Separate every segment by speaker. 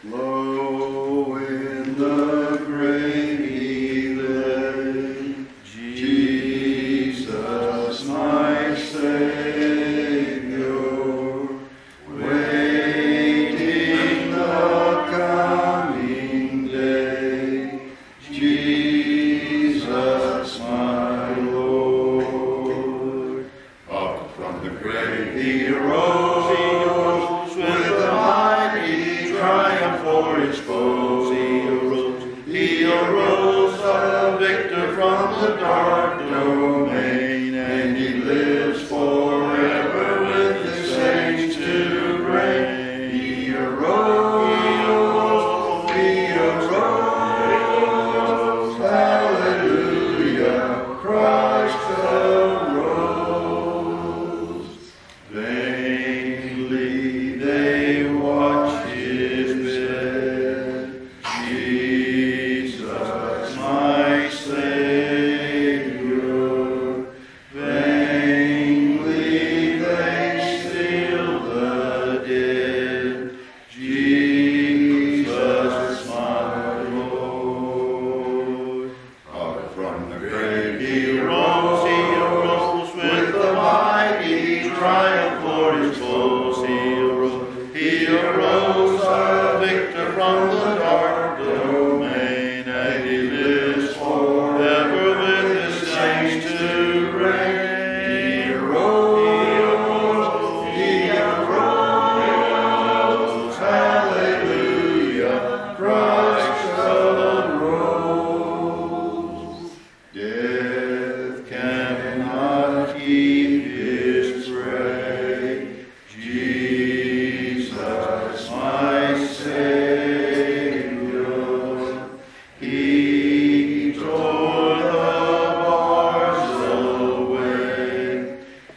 Speaker 1: Lo, in the grave he lay, Jesus my Savior, waiting the coming day. Jesus my Lord. Up from the grave he arose with a mighty triumph for his foes. He arose a victor from the dark domain, and he lives forever with the saints to reign. He arose, hallelujah, Christ arose. Vainly they watch his bed, Jesus my Savior. Vainly they seal the dead, Jesus my Lord. Up from the grave he arose with a mighty triumph for his foes. He arose a victor from the dark domain, and he lives forever with his saints to reign. He arose, hallelujah, Christ arose. Death cannot keep his prey, Jesus my Savior. He tore the bars away,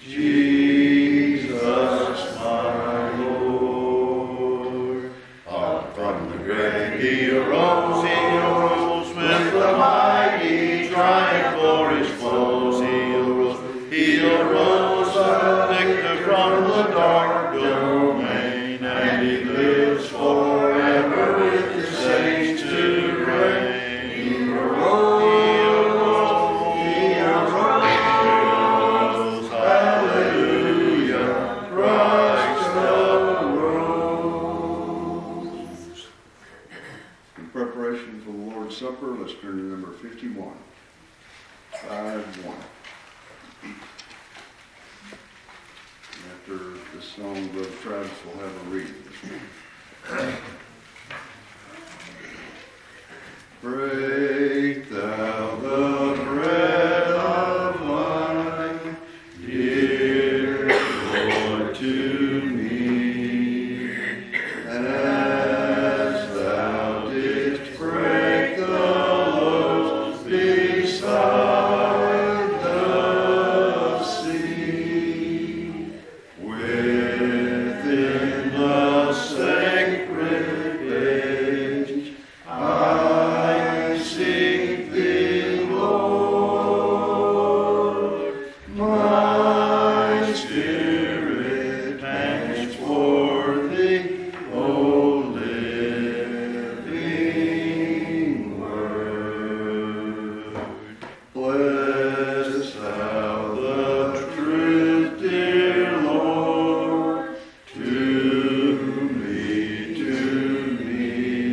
Speaker 1: Jesus my Lord. Up from the grave he arose with a mighty triumph for his foes. He arose a victor from the dark domain, and he lives forever with his saints to reign. He arose, hallelujah, Christ arose. In preparation for the Lord's Supper, let's turn to number 51. 5-1. After the song, Brother Travis will have a reading this morning. Break thou the bread of life, dear Lord to me, and as thou didst break the loaves beside the sea, within the sacred page, I seek thee, Lord. My spirit pants for thee, O living word. Bless thou the truth, dear Lord, to me,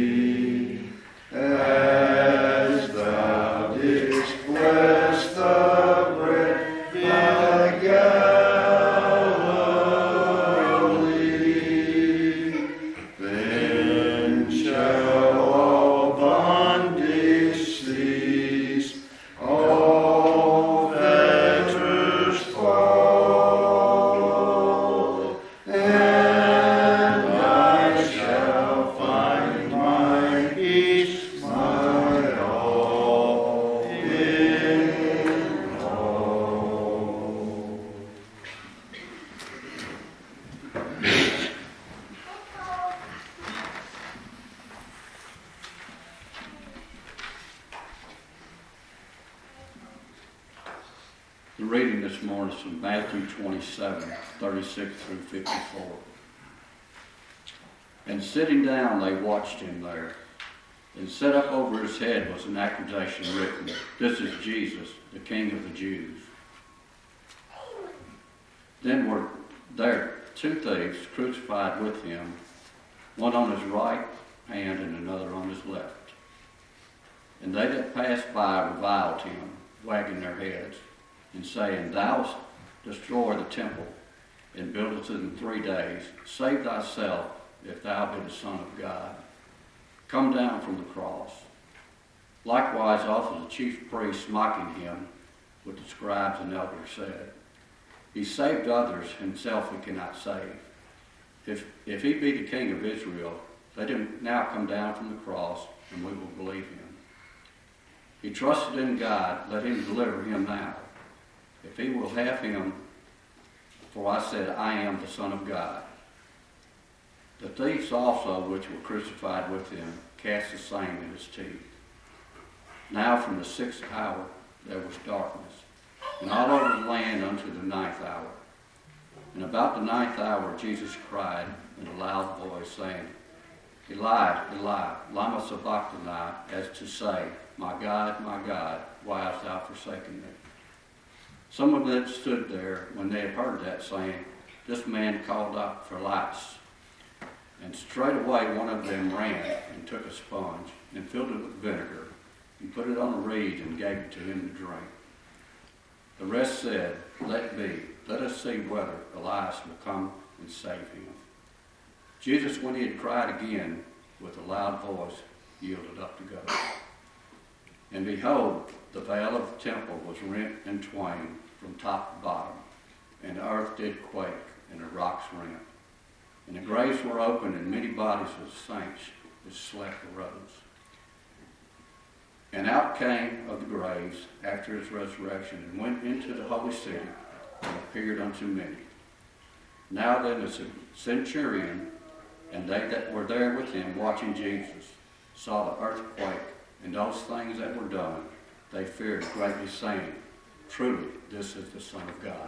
Speaker 1: as thou didst bless the bread by Galilee. Then shall all bondage cease, all fetters fall, and I shall find my peace, my all in all. The reading this morning is from Matthew 27, 36 through 54.
Speaker 2: And sitting down, they watched him there. And set up over his head was an accusation written, "This is Jesus, the King of the Jews." Then were there 2 thieves crucified with him, one on his right hand and another on his left. And they that passed by reviled him, wagging their heads, and saying, "Thou destroy the temple, and build it in 3 days. Save thyself, if thou be the Son of God. Come down from the cross." Likewise also the chief priests, mocking him, with the scribes and elders, said, "He saved others, himself he cannot save. If he be the King of Israel, let him now come down from the cross, and we will believe him. He trusted in God, let him deliver him now, if he will have him, for I said, I am the Son of God." The thieves also, which were crucified with him, cast the same in his teeth. Now from the 6th hour there was darkness, and all over the land unto the 9th hour. And about the 9th hour Jesus cried in a loud voice, saying, "Eli, Eli, lama sabachthani," as to say, my God, why hast thou forsaken me?" Some of them stood there when they had heard that, saying, "This man called out for Elias." And straightway one of them ran and took a sponge and filled it with vinegar and put it on a reed and gave it to him to drink. The rest said, "Let be, let us see whether Elias will come and save him." Jesus, when he had cried again with a loud voice, yielded up the ghost. And behold, the veil of the temple was rent in twain from top to bottom, and the earth did quake, and the rocks rent. And the graves were opened, and many bodies of the saints which slept arose. And out came of the graves after his resurrection, and went into the holy city, and appeared unto many. Now then the centurion, and they that were there with him watching Jesus, saw the earthquake, and those things that were done. They feared greatly, saying, "Truly, this is the Son of God."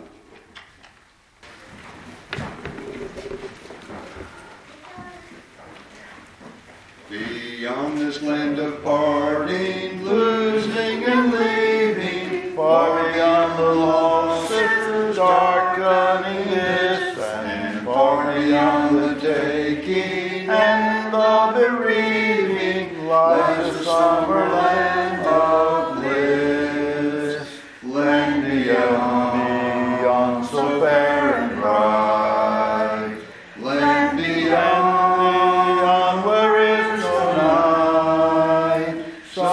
Speaker 1: Beyond this land of parting, losing and leaving, far beyond the lost sisters, darkening this, and far beyond the taking and the bereaving, lies the summer land of bliss, land beyond so fair and bright, land beyond where is no night,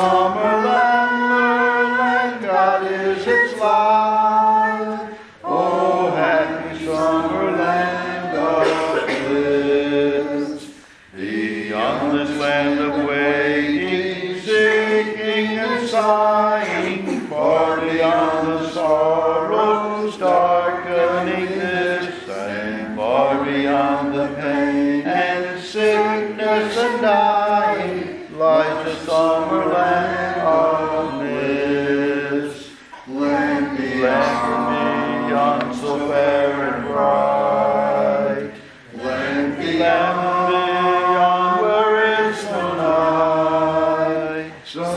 Speaker 1: Summerland, God is its light. Oh, happy Summerland of bliss. Beyond this land of waiting, seeking and sighing, far beyond the sorrows darkening this, and far beyond the pain and sickness and dying, lies the Summerland of bliss. Land beyond so fair and bright, land beyond where is no night,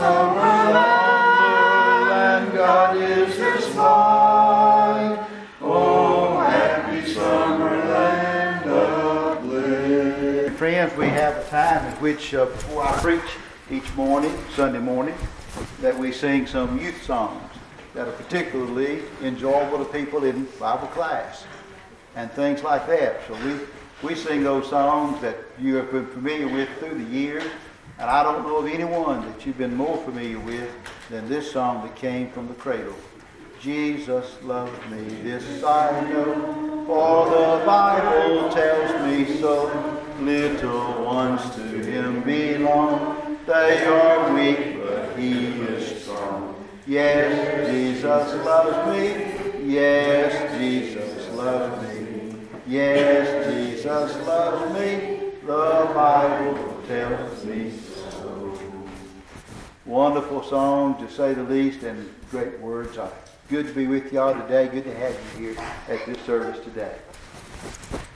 Speaker 1: Summerland, God is its light. Oh, happy Summerland of bliss.
Speaker 3: Friends, we have a time in which, before I preach each morning, Sunday morning, that we sing some youth songs that are particularly enjoyable to people in Bible class and things like that. So we sing those songs that you have been familiar with through the years, and I don't know of anyone that you've been more familiar with than this song that came from the cradle. Jesus loves me, this I know, for the Bible tells me so. Little ones to him belong, they are weak, but he is strong. Yes, Jesus loves me, yes, Jesus loves me, yes, Jesus loves me, the Bible tells me so. Wonderful song, to say the least, and great words. Good to be with y'all today. Good to have you here at this service today.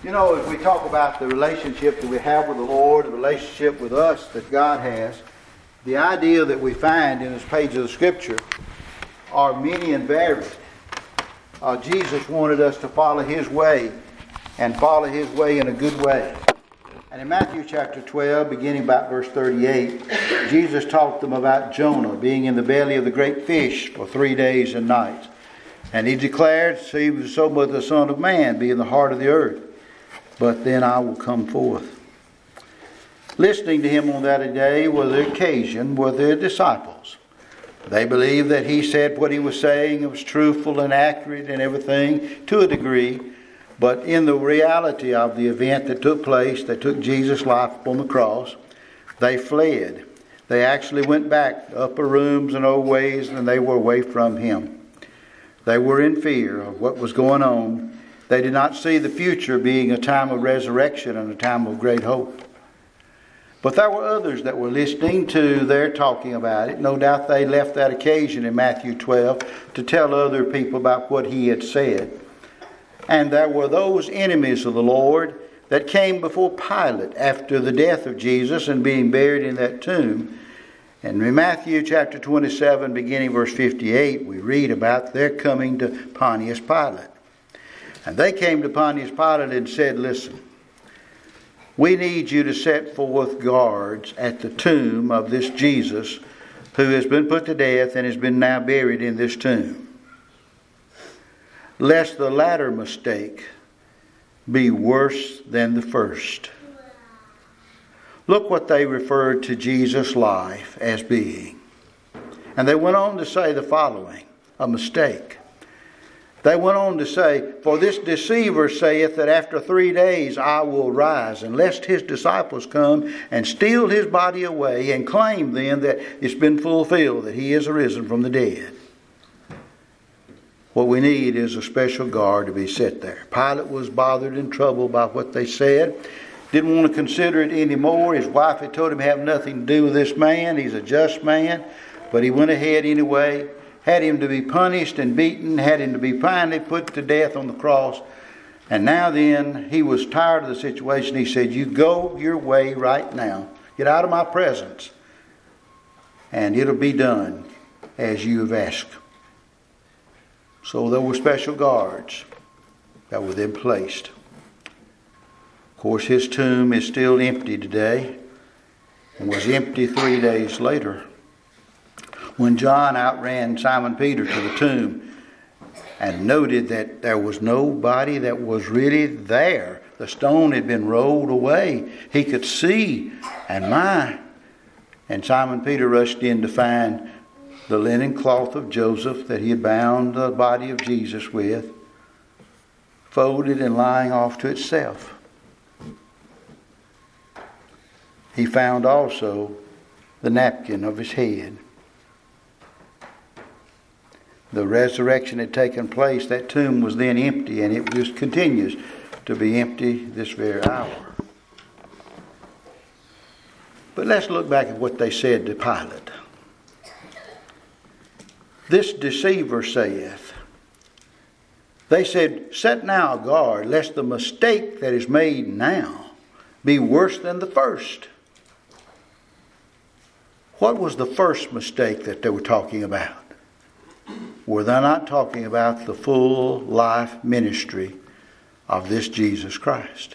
Speaker 3: You know, as we talk about the relationship that we have with the Lord, the relationship with us that God has, the idea that we find in this page of the Scripture are many and varied. Jesus wanted us to follow His way, and follow His way in a good way. And in Matthew chapter 12, beginning about verse 38, Jesus taught them about Jonah being in the belly of the great fish for 3 days and nights. And He declared, "So was so must the Son of Man be in the heart of the earth. But then I will come forth." Listening to Him on that day was the occasion were their disciples. They believed that He said what He was saying. It was truthful and accurate and everything to a degree. But in the reality of the event that took place, that took Jesus' life upon the cross, they fled. They actually went back to upper rooms and old ways, and they were away from Him. They were in fear of what was going on. They did not see the future being a time of resurrection and a time of great hope. But there were others that were listening to their talking about it. No doubt they left that occasion in Matthew 12 to tell other people about what He had said. And there were those enemies of the Lord that came before Pilate after the death of Jesus and being buried in that tomb. And in Matthew chapter 27, beginning verse 58, we read about their coming to Pontius Pilate. And they came to Pontius Pilate and said, "Listen, we need you to set forth guards at the tomb of this Jesus who has been put to death and has been now buried in this tomb, lest the latter mistake be worse than the first." Look what they referred to Jesus' life as being. And they went on to say the following, a mistake. They went on to say, "For this deceiver saith that after 3 days I will rise, and lest his disciples come and steal his body away and claim then that it's been fulfilled, that he is arisen from the dead." What we need is a special guard to be set there. Pilate was bothered and troubled by what they said. Didn't want to consider it anymore. His wife had told him to have nothing to do with this man. He's a just man. But he went ahead anyway. Had him to be punished and beaten, had him to be finally put to death on the cross. And now then, he was tired of the situation. He said, "You go your way right now. Get out of my presence. And it'll be done as you have asked." So there were special guards that were then placed. Of course, his tomb is still empty today and was empty 3 days later. When John outran Simon Peter to the tomb and noted that there was nobody that was really there. The stone had been rolled away. He could see, and Simon Peter rushed in to find the linen cloth of Joseph that he had bound the body of Jesus with, folded and lying off to itself. He found also the napkin of his head. The resurrection had taken place. That tomb was then empty, and it just continues to be empty this very hour. But let's look back at what they said to Pilate. "This deceiver saith," they said, "set now a guard, lest the mistake that is made now be worse than the first." What was the first mistake that they were talking about? Were they not talking about the full life ministry of this Jesus Christ?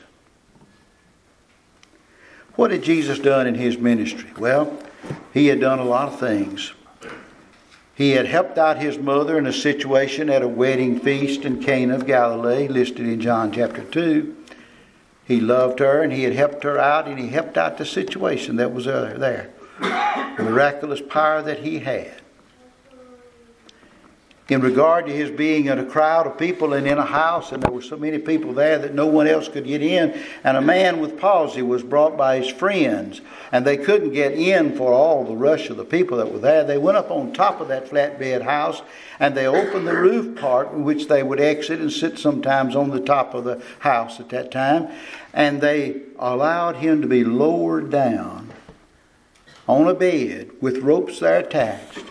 Speaker 3: What had Jesus done in His ministry? Well, He had done a lot of things. He had helped out His mother in a situation at a wedding feast in Cana of Galilee, listed in John chapter 2. He loved her and He had helped her out, and He helped out the situation that was there. The miraculous power that He had. In regard to His being in a crowd of people and in a house, and there were so many people there that no one else could get in, and a man with palsy was brought by his friends, and they couldn't get in for all the rush of the people that were there. They went up on top of that flatbed house, and they opened the roof part in which they would exit and sit sometimes on the top of the house at that time, and they allowed him to be lowered down on a bed with ropes there attached,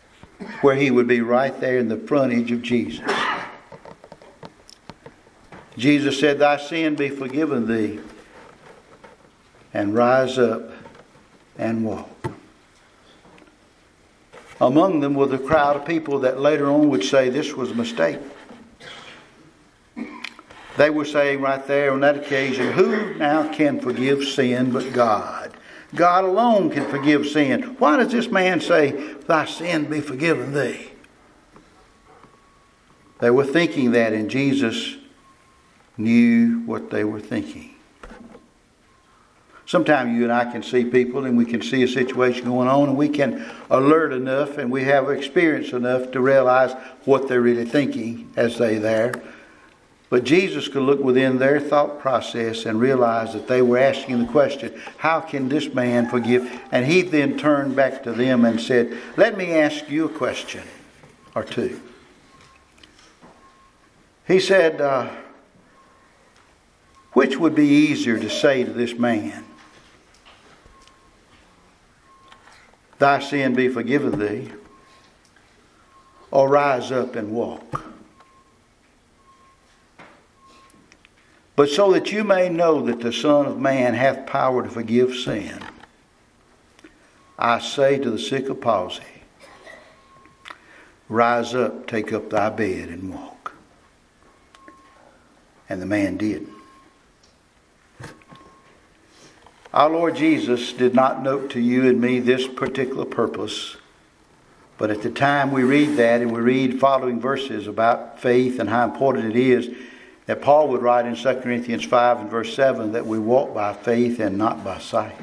Speaker 3: where he would be right there in the frontage of Jesus. Jesus said, "Thy sin be forgiven thee, and rise up and walk." Among them was a crowd of people that later on would say this was a mistake. They were saying right there on that occasion, who now can forgive sin but God? God alone can forgive sin. Why does this man say, "Thy sin be forgiven thee"? They were thinking that, and Jesus knew what they were thinking. Sometimes you and I can see people and we can see a situation going on and we can alert enough and we have experience enough to realize what they're really thinking as they're there. But Jesus could look within their thought process and realize that they were asking the question, how can this man forgive? And he then turned back to them and said, "Let me ask you a question or two." He said, which would be easier to say to this man? "Thy sin be forgiven thee," or "Rise up and walk"? But so that you may know that the Son of Man hath power to forgive sin, I say to the sick of palsy, rise up, take up thy bed, and walk. And the man did. Our Lord Jesus did not note to you and me this particular purpose, but at the time we read that and we read following verses about faith and how important it is, that Paul would write in 2 Corinthians 5 and verse 7 that we walk by faith and not by sight.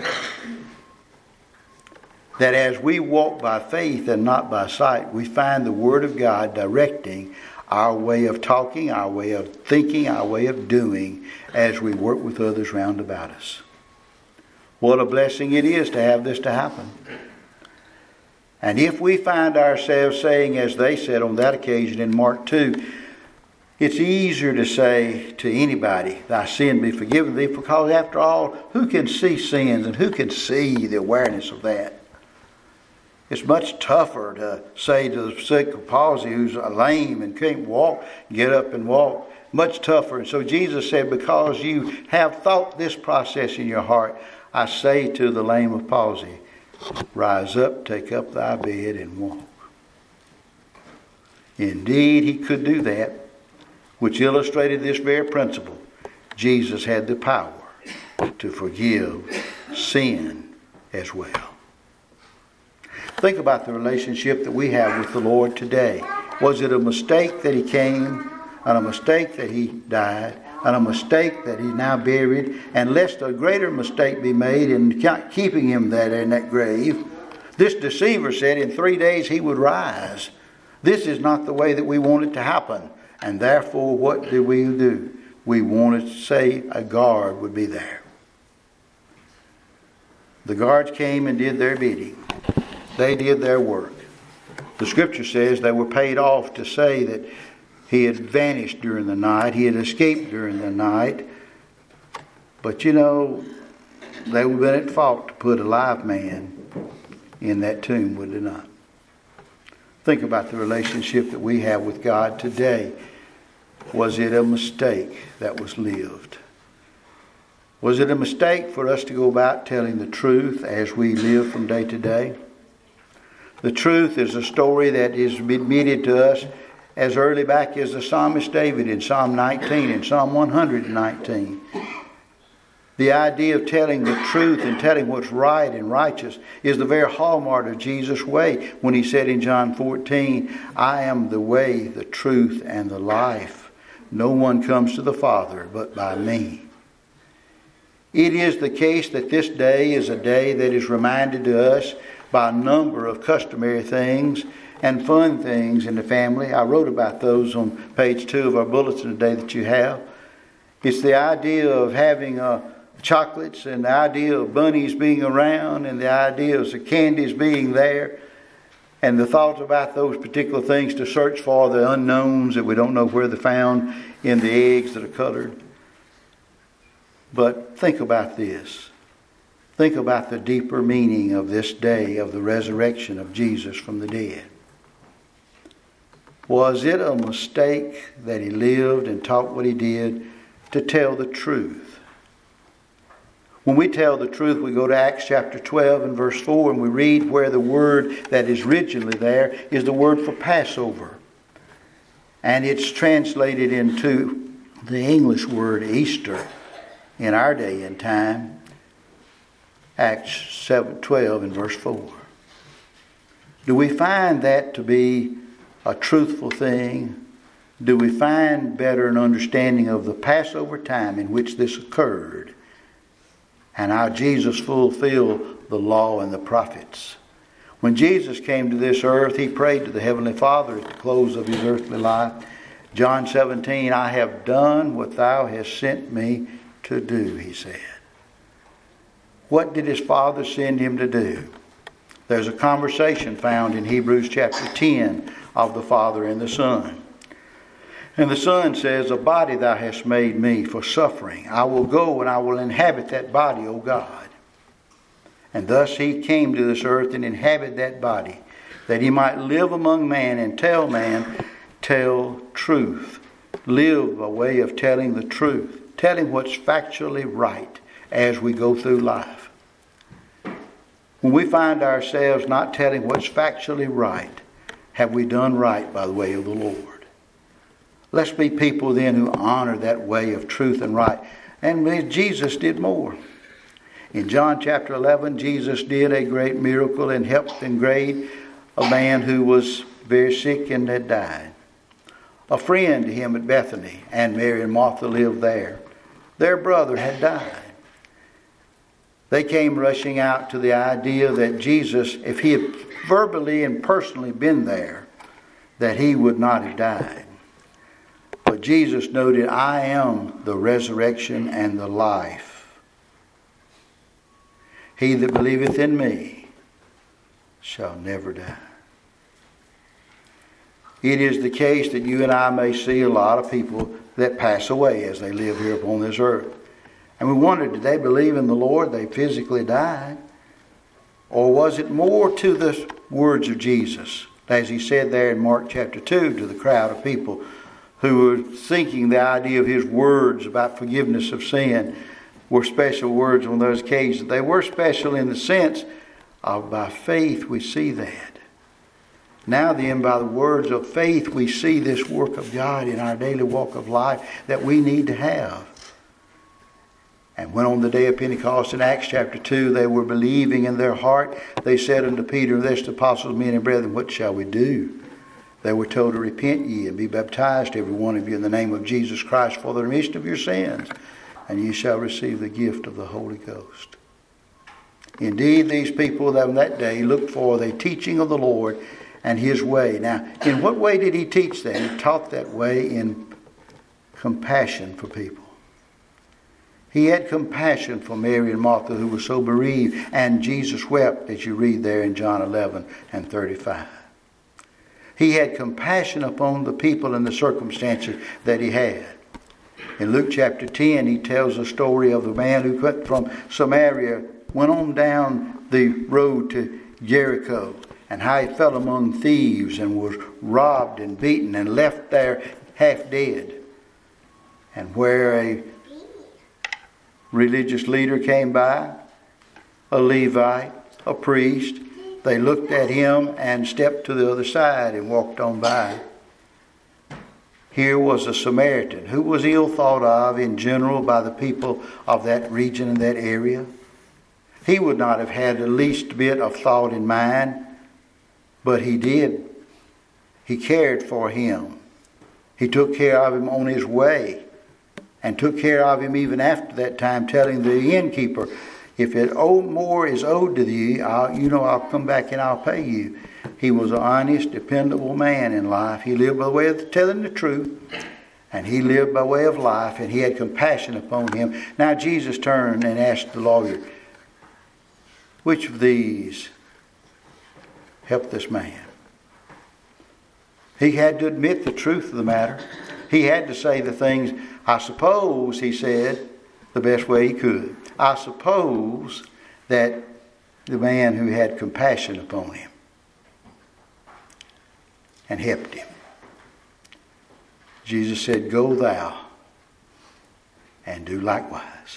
Speaker 3: That as we walk by faith and not by sight, we find the Word of God directing our way of talking, our way of thinking, our way of doing as we work with others round about us. What a blessing it is to have this to happen. And if we find ourselves saying, as they said on that occasion in Mark 2, it's easier to say to anybody, "Thy sin be forgiven thee," because after all, who can see sins and who can see the awareness of that? It's much tougher to say to the sick of palsy who's lame and can't walk, get up and walk. Much tougher. And so Jesus said, because you have thought this process in your heart, I say to the lame of palsy, rise up, take up thy bed, and walk. Indeed, he could do that, which illustrated this very principle. Jesus had the power to forgive sin as well. Think about the relationship that we have with the Lord today. Was it a mistake that he came, and a mistake that he died, and a mistake that he's now buried, and lest a greater mistake be made in keeping him there in that grave? This deceiver said in 3 days he would rise. This is not the way that we want it to happen. And therefore, what did we do? We wanted to say a guard would be there. The guards came and did their bidding. They did their work. The scripture says they were paid off to say that he had vanished during the night. He had escaped during the night. But you know, they would have been at fault to put a live man in that tomb, would they not? Think about the relationship that we have with God today. Was it a mistake that was lived? Was it a mistake for us to go about telling the truth as we live from day to day? The truth is a story that is admitted to us as early back as the psalmist David in Psalm 19 and Psalm 119. The idea of telling the truth and telling what's right and righteous is the very hallmark of Jesus' way when he said in John 14, I am the way, the truth, and the life. No one comes to the Father but by me. It is the case that this day is a day that is reminded to us by a number of customary things and fun things in the family. I wrote about those on page 2 of our bulletin today that you have. It's the idea of having chocolates and the idea of bunnies being around and the idea of the candies being there and the thoughts about those particular things to search for the unknowns that we don't know where they're found in the eggs that are colored. But think about this. Think about the deeper meaning of this day of the resurrection of Jesus from the dead. Was it a mistake that he lived and taught what he did to tell the truth. When we tell the truth, we go to Acts chapter 12 and verse 4, and we read where the word that is originally there is the word for Passover. And it's translated into the English word Easter in our day and time. Acts 7:12 and verse 4. Do we find that to be a truthful thing? Do we find better an understanding of the Passover time in which this occurred and how Jesus fulfilled the law and the prophets? When Jesus came to this earth, he prayed to the Heavenly Father at the close of his earthly life. John 17, I have done what thou hast sent me to do, he said. What did his Father send him to do? There's a conversation found in Hebrews chapter 10 of the Father and the Son. And the Son says, a body thou hast made me for suffering. I will go and I will inhabit that body, O God. And thus he came to this earth and inhabit that body, that he might live among man and tell truth. Live a way of telling the truth. Telling what's factually right as we go through life. When we find ourselves not telling what's factually right, have we done right by the way of the Lord? Let's be people then who honor that way of truth and right. And Jesus did more. In John chapter 11, Jesus did a great miracle and helped and gave a man who was very sick and had died. A friend to him at Bethany, and Mary and Martha lived there. Their brother had died. They came rushing out to the idea that Jesus, if he had verbally and personally been there, that he would not have died. But Jesus noted, I am the resurrection and the life. He that believeth in me shall never die. It is the case that you and I may see a lot of people that pass away as they live here upon this earth. And we wonder, did they believe in the Lord? They physically died. Or was it more to the words of Jesus? As he said there in Mark chapter 2 to the crowd of people who were thinking the idea of his words about forgiveness of sin were special words on those occasions. They were special in the sense of by faith we see that. Now then, by the words of faith, we see this work of God in our daily walk of life that we need to have. And when on the day of Pentecost in Acts chapter 2, they were believing in their heart, they said unto Peter and the rest of the apostles, men and brethren, what shall we do? They were told to repent ye and be baptized, every one of you, in the name of Jesus Christ for the remission of your sins, and ye shall receive the gift of the Holy Ghost. Indeed, these people that on that day looked for the teaching of the Lord and his way. Now, in what way did he teach them? He taught that way in compassion for people. He had compassion for Mary and Martha who were so bereaved, and Jesus wept, as you read there in John 11 and 35. He had compassion upon the people and the circumstances that he had. In Luke chapter 10, he tells the story of the man who went from Samaria, went on down the road to Jericho, and how he fell among thieves and was robbed and beaten and left there half dead. And where a religious leader came by, a Levite, a priest, they looked at him and stepped to the other side and walked on by. Here was a Samaritan who was ill thought of in general by the people of that region and that area. He would not have had the least bit of thought in mind, but he did. He cared for him. He took care of him on his way and took care of him even after that time, telling the innkeeper, if more is owed to thee, I'll come back and I'll pay you. He was an honest, dependable man in life. He lived by way of telling the truth, and he lived by way of life, and he had compassion upon him. Now Jesus turned and asked the lawyer, which of these helped this man? He had to admit the truth of the matter. He had to say the things, I suppose, he said, the best way he could. I suppose that the man who had compassion upon him and helped him. Jesus said, go thou and do likewise.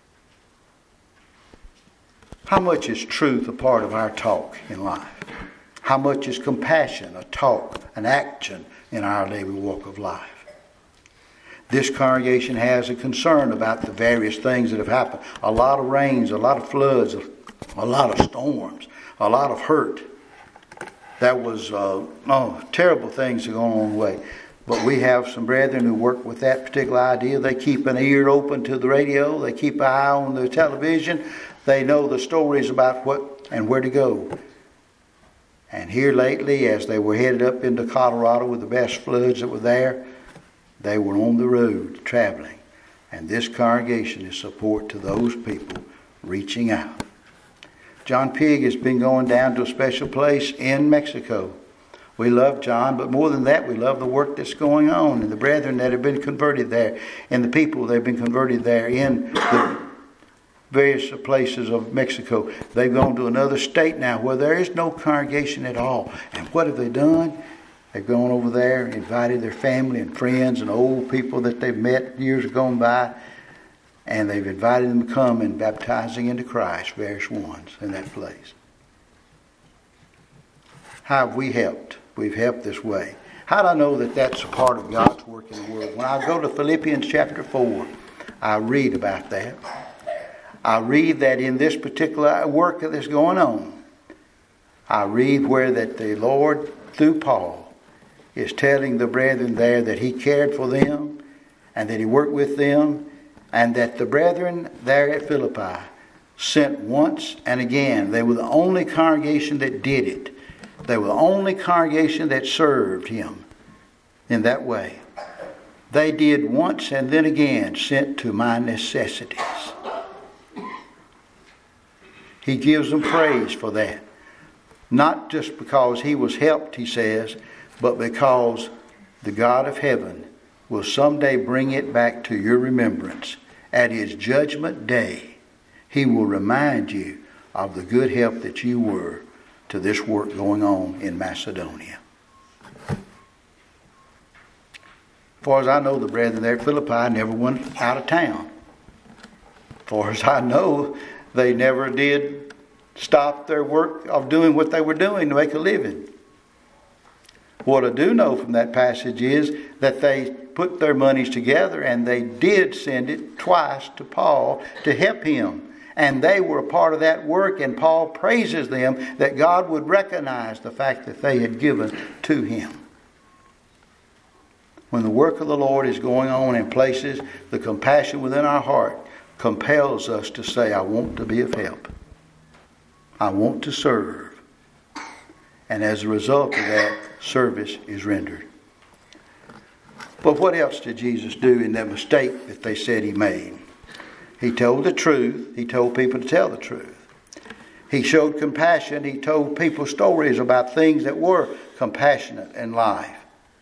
Speaker 3: How much is truth a part of our talk in life? How much is compassion a talk, an action in our daily walk of life? This congregation has a concern about the various things that have happened. A lot of rains, a lot of floods, a lot of storms, a lot of hurt. That was terrible things that are going on the way. But we have some brethren who work with that particular idea. They keep an ear open to the radio. They keep an eye on the television. They know the stories about what and where to go. And here lately, as they were headed up into Colorado with the best floods that were there, they were on the road traveling. And this congregation is support to those people reaching out. John Pigg has been going down to a special place in Mexico. We love John, but more than that, we love the work that's going on and the brethren that have been converted there and the people that have been converted there in the various places of Mexico. They've gone to another state now where there is no congregation at all. And what have they done? They've gone over there, invited their family and friends and old people that they've met years gone by, and they've invited them to come and baptizing into Christ, various ones in that place. How have we helped? We've helped this way. How do I know that that's a part of God's work in the world? When I go to Philippians chapter 4, I read about that. I read that in this particular work that's going on, I read where that the Lord, through Paul, is telling the brethren there that he cared for them and that he worked with them, and that the brethren there at Philippi sent once and again. They were the only congregation that did it. They were the only congregation that served him in that way. They did once and then again, sent to my necessities. He gives them praise for that. Not just because he was helped, he says, but because the God of heaven will someday bring it back to your remembrance. At his judgment day, he will remind you of the good help that you were to this work going on in Macedonia. As far as I know, the brethren there at Philippi never went out of town. As far as I know, they never did stop their work of doing what they were doing to make a living. What I do know from that passage is that they put their monies together and they did send it twice to Paul to help him. And they were a part of that work, and Paul praises them that God would recognize the fact that they had given to him. When the work of the Lord is going on in places, the compassion within our heart compels us to say, I want to be of help. I want to serve. And as a result of that, service is rendered. But what else did Jesus do in that mistake that they said he made? He told the truth. He told people to tell the truth. He showed compassion. He told people stories about things that were compassionate in life.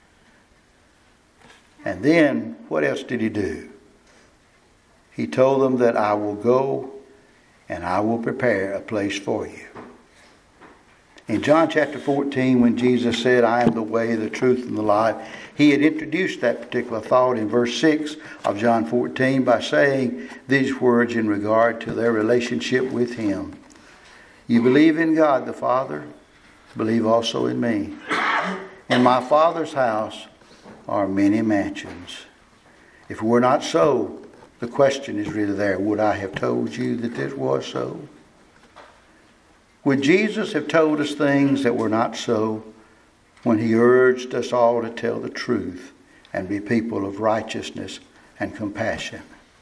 Speaker 3: And then, what else did he do? He told them that I will go and I will prepare a place for you. In John chapter 14, when Jesus said, I am the way, the truth, and the life, he had introduced that particular thought in verse 6 of John 14 by saying these words in regard to their relationship with him. You believe in God the Father, believe also in me. In my Father's house are many mansions. If it were not so, the question is really there. Would I have told you that this was so? Would Jesus have told us things that were not so when he urged us all to tell the truth and be people of righteousness and compassion?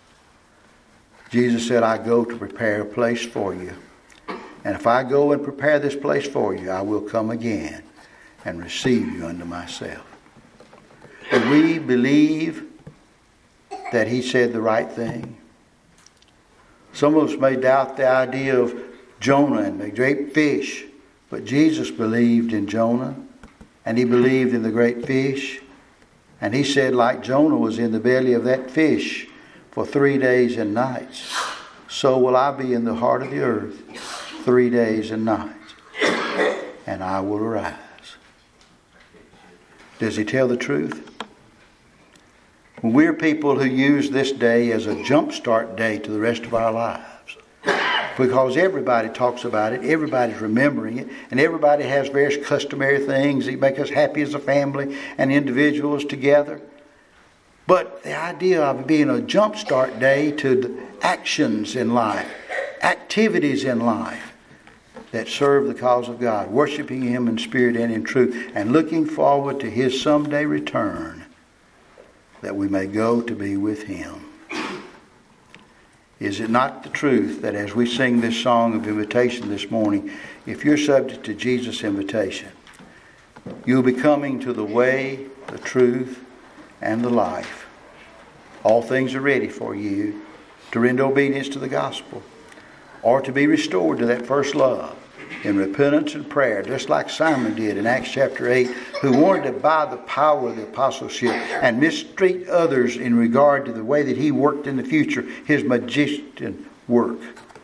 Speaker 3: Jesus said, I go to prepare a place for you. And if I go and prepare this place for you, I will come again and receive you unto myself. Do we believe that he said the right thing? Some of us may doubt the idea of Jonah and the great fish, but Jesus believed in Jonah, and he believed in the great fish, and he said, like Jonah was in the belly of that fish for 3 days and nights, so will I be in the heart of the earth 3 days and nights, and I will arise. Does he tell the truth? We're people who use this day as a jumpstart day to the rest of our lives. Because everybody talks about it, everybody's remembering it, and everybody has various customary things that make us happy as a family and individuals together. But the idea of it being a jumpstart day to the actions in life, activities in life that serve the cause of God, worshiping Him in spirit and in truth, and looking forward to His someday return, that we may go to be with Him. Is it not the truth that as we sing this song of invitation this morning, if you're subject to Jesus' invitation, you'll be coming to the way, the truth, and the life. All things are ready for you to render obedience to the gospel, or to be restored to that first love in repentance and prayer, just like Simon did in Acts chapter 8, who wanted to buy the power of the apostleship and mistreat others in regard to the way that he worked in the future, his magician work.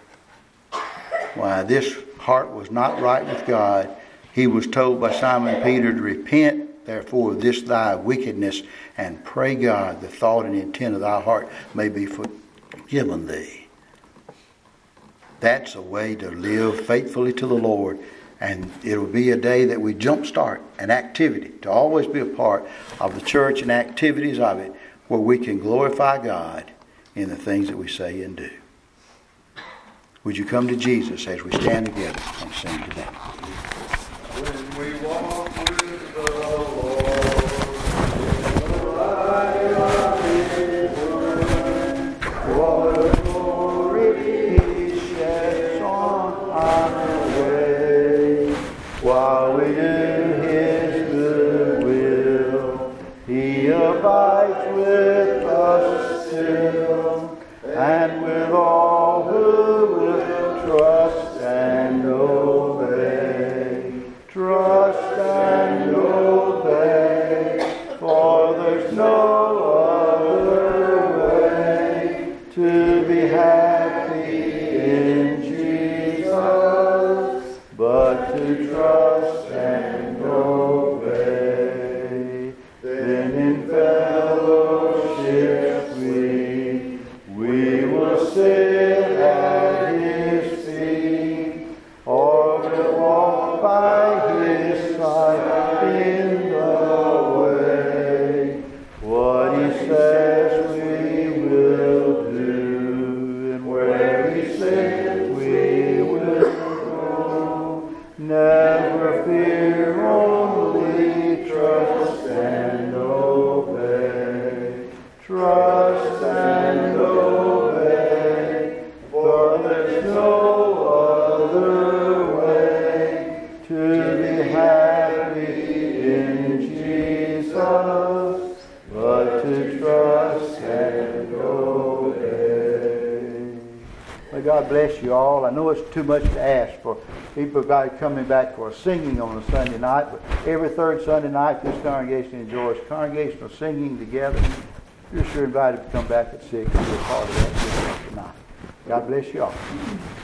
Speaker 3: Why, this heart was not right with God. He was told by Simon Peter to repent, therefore, of this thy wickedness, and pray God the thought and intent of thy heart may be forgiven thee. That's a way to live faithfully to the Lord. And it'll be a day that we jumpstart an activity, to always be a part of the church and activities of it, where we can glorify God in the things that we say and do. Would you come to Jesus as we stand together and sing today?
Speaker 1: When we walk with the Lord,
Speaker 3: what a glory He sheds on our way. While we do His good will, He abides with us still, and with all who will trust and obey. Trust and obey, for there's no other way to be happy in Jesus, but to trust and obey. Then in fellowship we will sit at His feet, or we'll walk by His side in the way. What He says we will do, and where He says we will go. Never fear, only trust and obey. Trust and obey, for there's no other way to be happy in Jesus, but to trust and obey. May God bless you all. I know it's too much to ask for people coming back for singing on a Sunday night, but every third Sunday night this congregation enjoys congregational singing together. You're sure invited to come back at 6 and be a part of that this night. God bless you all.